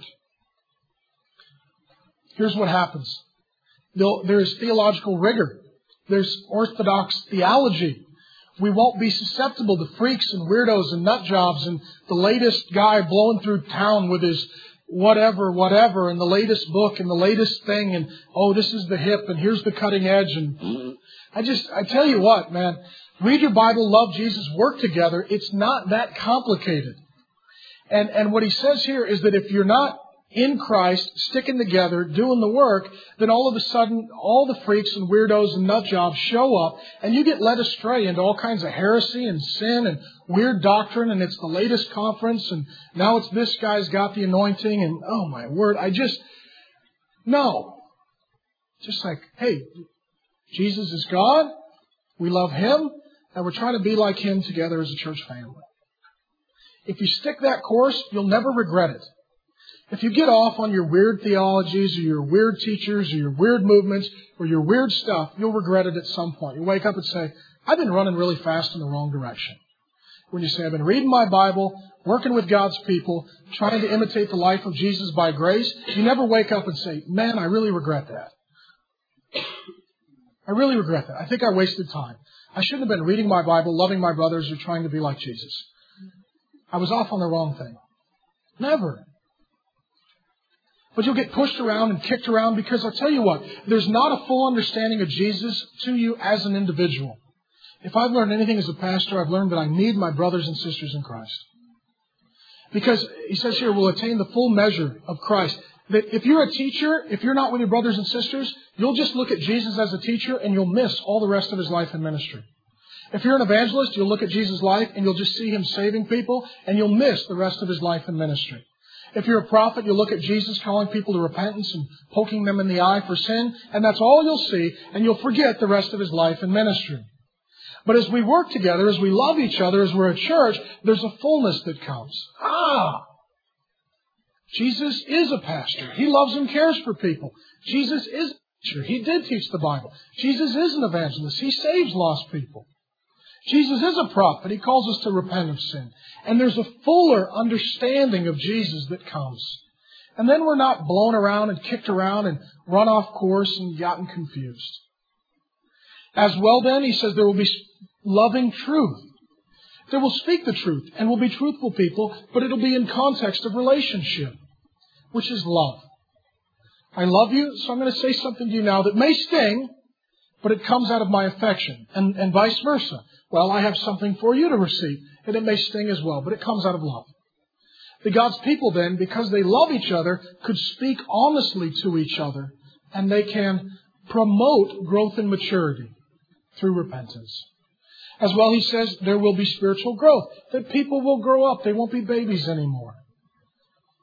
Here's what happens. There is theological rigor. There's orthodox theology. We won't be susceptible to freaks and weirdos and nut jobs and the latest guy blowing through town with his whatever, and the latest book and the latest thing and, oh, this is the hip and here's the cutting edge. And I tell you what, man, read your Bible, love Jesus, work together. It's not that complicated. And what he says here is that if you're not in Christ, sticking together, doing the work, then all of a sudden, all the freaks and weirdos and nut jobs show up, and you get led astray into all kinds of heresy and sin and weird doctrine, and it's the latest conference, and now it's this guy's got the anointing, and oh my word, no. Just like, hey, Jesus is God, we love Him, and we're trying to be like Him together as a church family. If you stick that course, you'll never regret it. If you get off on your weird theologies or your weird teachers or your weird movements or your weird stuff, you'll regret it at some point. You wake up and say, I've been running really fast in the wrong direction. When you say, I've been reading my Bible, working with God's people, trying to imitate the life of Jesus by grace, you never wake up and say, man, I really regret that. I really regret that. I think I wasted time. I shouldn't have been reading my Bible, loving my brothers, or trying to be like Jesus. I was off on the wrong thing. Never. But you'll get pushed around and kicked around because I'll tell you what, there's not a full understanding of Jesus to you as an individual. If I've learned anything as a pastor, I've learned that I need my brothers and sisters in Christ. Because he says here, we'll attain the full measure of Christ. That if you're a teacher, if you're not with your brothers and sisters, you'll just look at Jesus as a teacher and you'll miss all the rest of His life and ministry. If you're an evangelist, you'll look at Jesus' life and you'll just see Him saving people and you'll miss the rest of His life and ministry. If you're a prophet, you'll look at Jesus calling people to repentance and poking them in the eye for sin, and that's all you'll see, and you'll forget the rest of His life and ministry. But as we work together, as we love each other, as we're a church, there's a fullness that comes. Jesus is a pastor. He loves and cares for people. Jesus is a teacher. He did teach the Bible. Jesus is an evangelist. He saves lost people. Jesus is a prophet. He calls us to repent of sin. And there's a fuller understanding of Jesus that comes. And then we're not blown around and kicked around and run off course and gotten confused. As well then, he says there will be loving truth. They will speak the truth and will be truthful people, but it'll be in context of relationship, which is love. I love you, so I'm going to say something to you now that may sting, but it comes out of my affection, and vice versa. Well, I have something for you to receive, and it may sting as well, but it comes out of love. The God's people then, because they love each other, could speak honestly to each other, and they can promote growth and maturity through repentance. As well, he says, there will be spiritual growth, that people will grow up. They won't be babies anymore.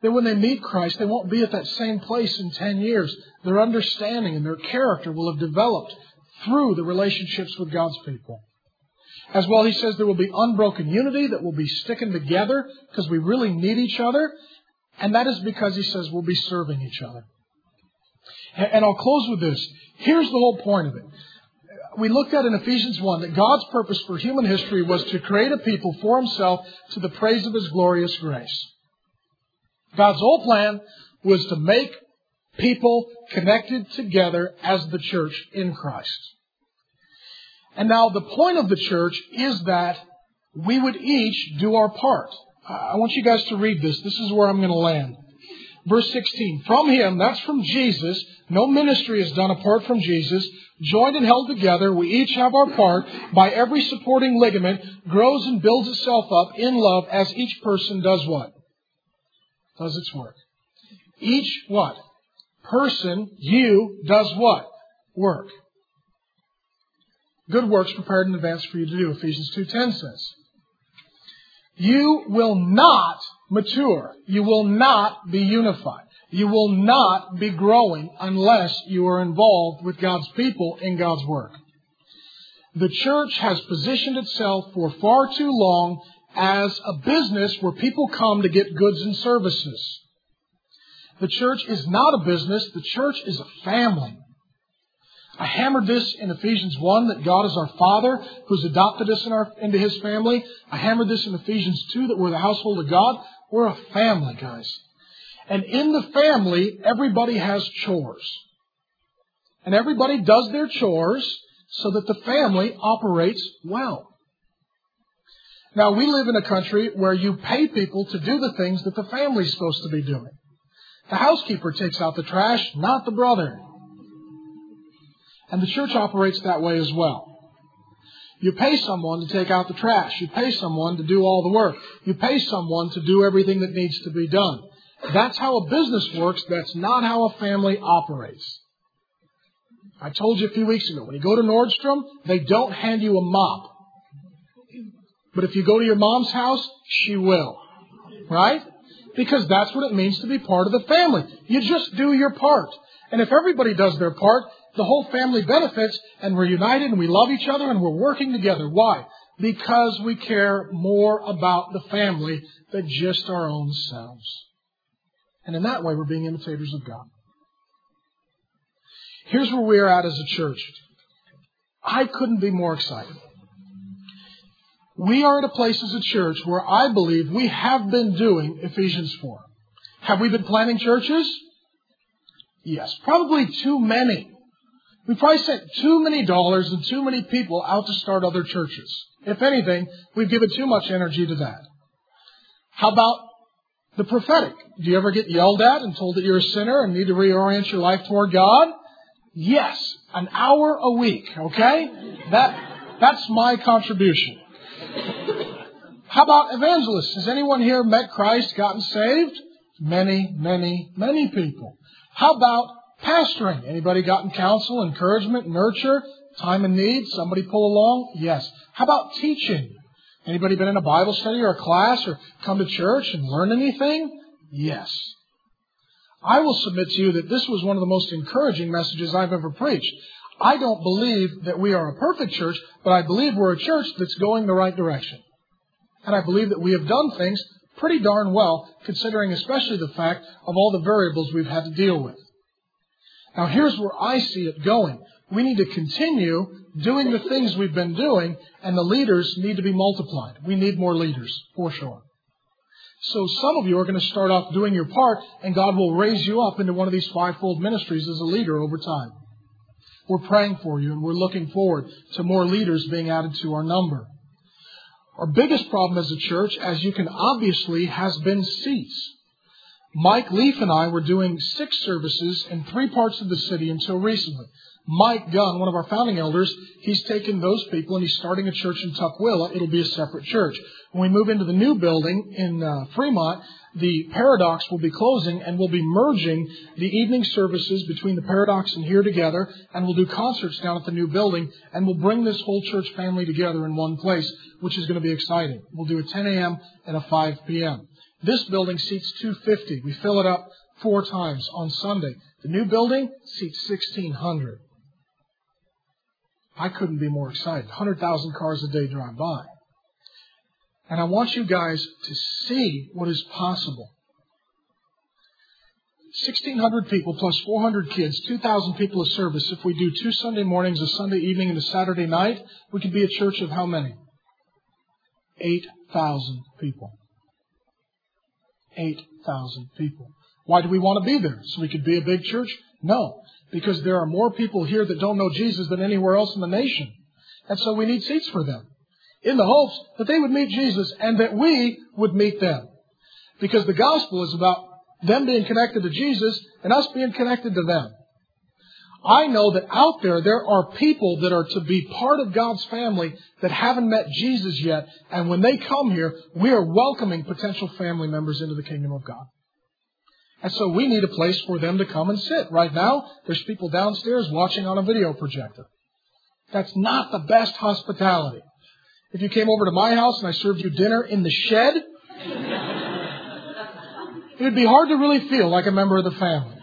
that when they meet Christ, they won't be at that same place in 10 years. Their understanding and their character will have developed through the relationships with God's people. As well, he says there will be unbroken unity that will be sticking together because we really need each other. And that is because, he says, we'll be serving each other. And I'll close with this. Here's the whole point of it. We looked at in Ephesians 1 that God's purpose for human history was to create a people for Himself to the praise of His glorious grace. God's whole plan was to make people connected together as the church in Christ. And now the point of the church is that we would each do our part. I want you guys to read this. This is where I'm going to land. Verse 16. From Him, that's from Jesus, no ministry is done apart from Jesus. Joined and held together, we each have our part. By every supporting ligament, grows and builds itself up in love as each person does what? Does its work. Each what? Person, you, does what? Work. Good works prepared in advance for you to do, Ephesians 2:10 says. You will not mature. You will not be unified. You will not be growing unless you are involved with God's people in God's work. The church has positioned itself for far too long as a business where people come to get goods and services. The church is not a business. The church is a family. I hammered this in Ephesians 1, that God is our Father who's adopted us into His family. I hammered this in Ephesians 2, that we're the household of God. We're a family, guys. And in the family, everybody has chores. And everybody does their chores so that the family operates well. Now, we live in a country where you pay people to do the things that the family's supposed to be doing. The housekeeper takes out the trash, not the brother. And the church operates that way as well. You pay someone to take out the trash. You pay someone to do all the work. You pay someone to do everything that needs to be done. That's how a business works. That's not how a family operates. I told you a few weeks ago, when you go to Nordstrom, they don't hand you a mop. But if you go to your mom's house, she will. Right? Because that's what it means to be part of the family. You just do your part. And if everybody does their part, the whole family benefits, and we're united and we love each other and we're working together. Why? Because we care more about the family than just our own selves. And in that way, we're being imitators of God. Here's where we are at as a church. I couldn't be more excited. We are at a place as a church where I believe we have been doing Ephesians 4. Have we been planting churches? Yes. Probably too many. We probably sent too many dollars and too many people out to start other churches. If anything, we've given too much energy to that. How about the prophetic? Do you ever get yelled at and told that you're a sinner and need to reorient your life toward God? Yes. An hour a week, okay? That's my contribution. How about evangelists? Has anyone here met Christ, gotten saved? Many, many, many people. How about pastoring? Anybody gotten counsel, encouragement, nurture, time and need? Somebody pull along? Yes. How about teaching? Anybody been in a Bible study or a class or come to church and learn anything? Yes. I will submit to you that this was one of the most encouraging messages I've ever preached. I don't believe that we are a perfect church, but I believe we're a church that's going the right direction. And I believe that we have done things pretty darn well, considering especially the fact of all the variables we've had to deal with. Now, here's where I see it going. We need to continue doing the things we've been doing, and the leaders need to be multiplied. We need more leaders, for sure. So some of you are going to start off doing your part, and God will raise you up into one of these fivefold ministries as a leader over time. We're praying for you, and we're looking forward to more leaders being added to our number. Our biggest problem as a church, as you can obviously, has been seats. Mike Leaf and I were doing 6 services in 3 parts of the city until recently. Mike Gunn, one of our founding elders, he's taken those people and he's starting a church in Tukwila. It'll be a separate church. When we move into the new building in Fremont, the Paradox will be closing and we'll be merging the evening services between the Paradox and here together, and we'll do concerts down at the new building, and we'll bring this whole church family together in one place, which is going to be exciting. We'll do a 10 a.m. and a 5 p.m. This building seats 250. We fill it up 4 times on Sunday. The new building seats 1,600. I couldn't be more excited. 100,000 cars a day drive by. And I want you guys to see what is possible. 1,600 people plus 400 kids, 2,000 people a service. If we do 2 Sunday mornings, a Sunday evening, and a Saturday night, we could be a church of how many? 8,000 people. 8,000 people. Why do we want to be there? So we could be a big church? No, because there are more people here that don't know Jesus than anywhere else in the nation. And so we need seats for them, in the hopes that they would meet Jesus and that we would meet them. Because the gospel is about them being connected to Jesus and us being connected to them. I know that out there are people that are to be part of God's family that haven't met Jesus yet. And when they come here, we are welcoming potential family members into the kingdom of God. And so we need a place for them to come and sit. Right now, there's people downstairs watching on a video projector. That's not the best hospitality. If you came over to my house and I served you dinner in the shed, it would be hard to really feel like a member of the family.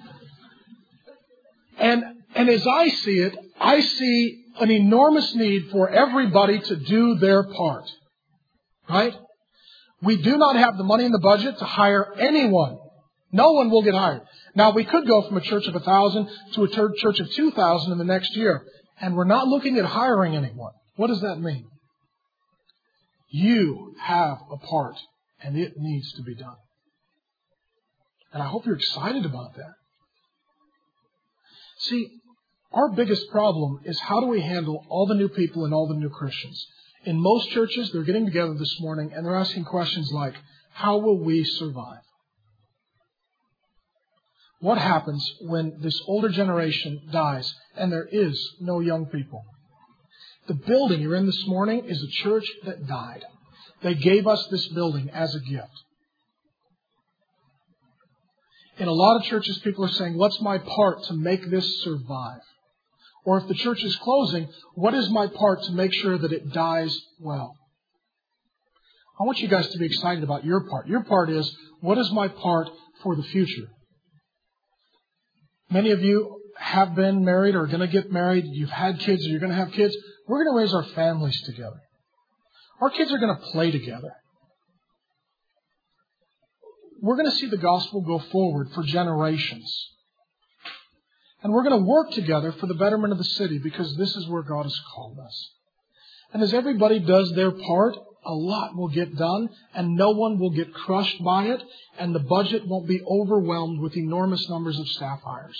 And as I see it, I see an enormous need for everybody to do their part. Right? We do not have the money in the budget to hire anyone. No one will get hired. Now, we could go from a church of 1,000 to a church of 2,000 in the next year. And we're not looking at hiring anyone. What does that mean? You have a part, and it needs to be done. And I hope you're excited about that. See, our biggest problem is how do we handle all the new people and all the new Christians? In most churches, they're getting together this morning and they're asking questions like, how will we survive? What happens when this older generation dies and there is no young people? The building you're in this morning is a church that died. They gave us this building as a gift. In a lot of churches, people are saying, what's my part to make this survive? Or if the church is closing, what is my part to make sure that it dies well? I want you guys to be excited about your part. Your part is, what is my part for the future? Many of you have been married or are going to get married. You've had kids or you're going to have kids. We're going to raise our families together. Our kids are going to play together. We're going to see the gospel go forward for generations. And we're going to work together for the betterment of the city because this is where God has called us. And as everybody does their part, a lot will get done and no one will get crushed by it and the budget won't be overwhelmed with enormous numbers of staff hires.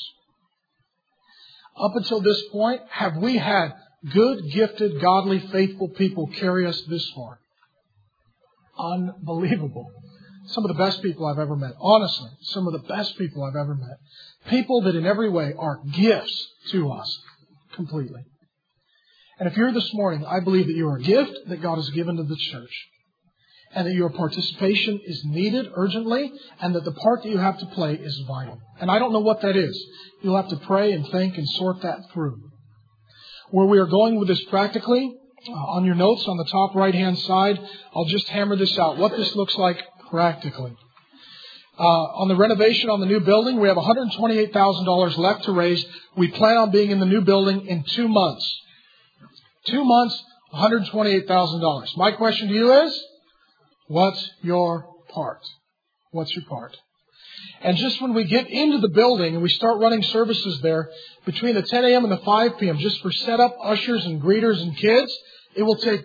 Up until this point, have we had good, gifted, godly, faithful people carry us this far? Unbelievable. Some of the best people I've ever met. Honestly, some of the best people I've ever met. People that in every way are gifts to us completely. And if you're here this morning, I believe that you're a gift that God has given to the church. And that your participation is needed urgently. And that the part that you have to play is vital. And I don't know what that is. You'll have to pray and think and sort that through. Where we are going with this practically, on your notes on the top right-hand side, I'll just hammer this out. What this looks like practically. On the renovation on the new building, we have $128,000 left to raise. We plan on being in the new building in 2 months. 2 months, $128,000. My question to you is, what's your part? What's your part? And just when we get into the building and we start running services there, between the 10 a.m. and the 5 p.m., just for setup, ushers, and greeters and kids, it will take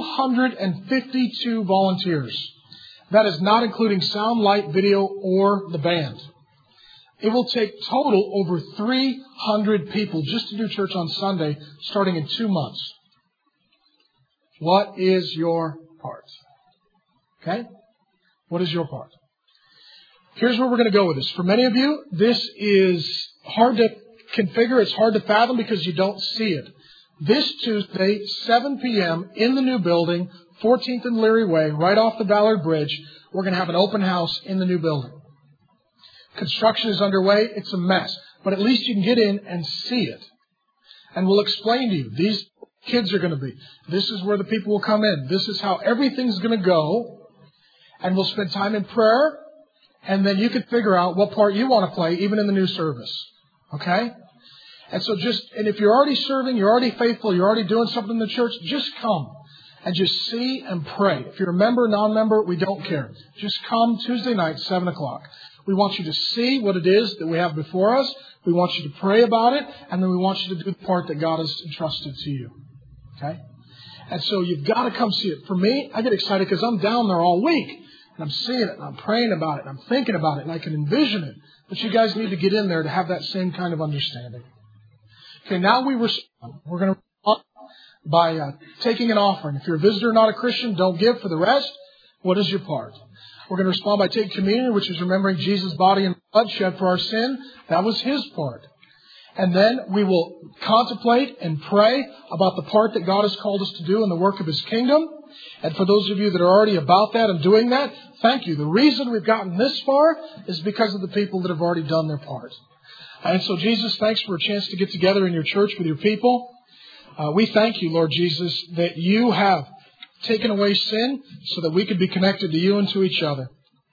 252 volunteers. That is not including sound, light, video, or the band. It will take total over 300 people just to do church on Sunday, starting in 2 months. What is your part? Okay? What is your part? Here's where we're going to go with this. For many of you, this is hard to configure. It's hard to fathom because you don't see it. This Tuesday, 7 p.m. in the new building, 14th and Leary Way, right off the Ballard Bridge, we're going to have an open house in the new building. Construction is underway. It's a mess. But at least you can get in and see it. And we'll explain to you. These kids are going to be. This is where the people will come in. This is how everything's going to go. And we'll spend time in prayer. And then you can figure out what part you want to play, even in the new service. Okay? And so and if you're already serving, you're already faithful, you're already doing something in the church, just come and just see and pray. If you're a member, non-member, we don't care. Just come Tuesday night, 7 o'clock. We want you to see what it is that we have before us. We want you to pray about it. And then we want you to do the part that God has entrusted to you. Okay? And so you've got to come see it. For me, I get excited because I'm down there all week. And I'm seeing it, and I'm praying about it, and I'm thinking about it, and I can envision it. But you guys need to get in there to have that same kind of understanding. Okay, now we respond. We're going to respond by taking an offering. If you're a visitor, not a Christian, don't give. For the rest, what is your part? We're going to respond by taking communion, which is remembering Jesus' body and blood shed for our sin. That was His part. And then we will contemplate and pray about the part that God has called us to do in the work of His kingdom. And for those of you that are already about that and doing that, thank you. The reason we've gotten this far is because of the people that have already done their part. And so, Jesus, thanks for a chance to get together in your church with your people. We thank you, Lord Jesus, that you have taken away sin so that we could be connected to you and to each other.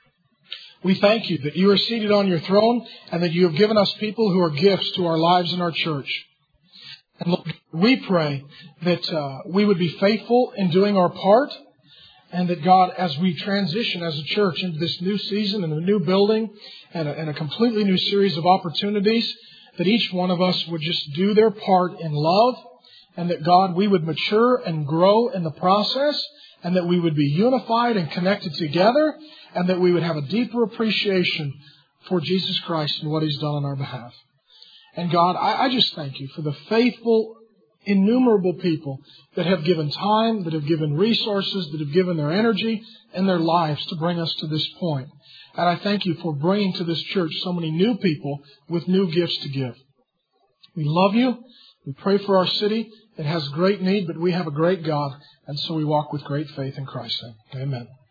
We thank you that you are seated on your throne and that you have given us people who are gifts to our lives and our church. And Lord, we pray that we would be faithful in doing our part, and that God, as we transition as a church into this new season and a new building and a completely new series of opportunities, that each one of us would just do their part in love, and that God, we would mature and grow in the process, and that we would be unified and connected together, and that we would have a deeper appreciation for Jesus Christ and what He's done on our behalf. And God, I just thank you for the faithful, innumerable people that have given time, that have given resources, that have given their energy and their lives to bring us to this point. And I thank you for bringing to this church so many new people with new gifts to give. We love you. We pray for our city. It has great need, but we have a great God. And so we walk with great faith in Christ's name. Amen.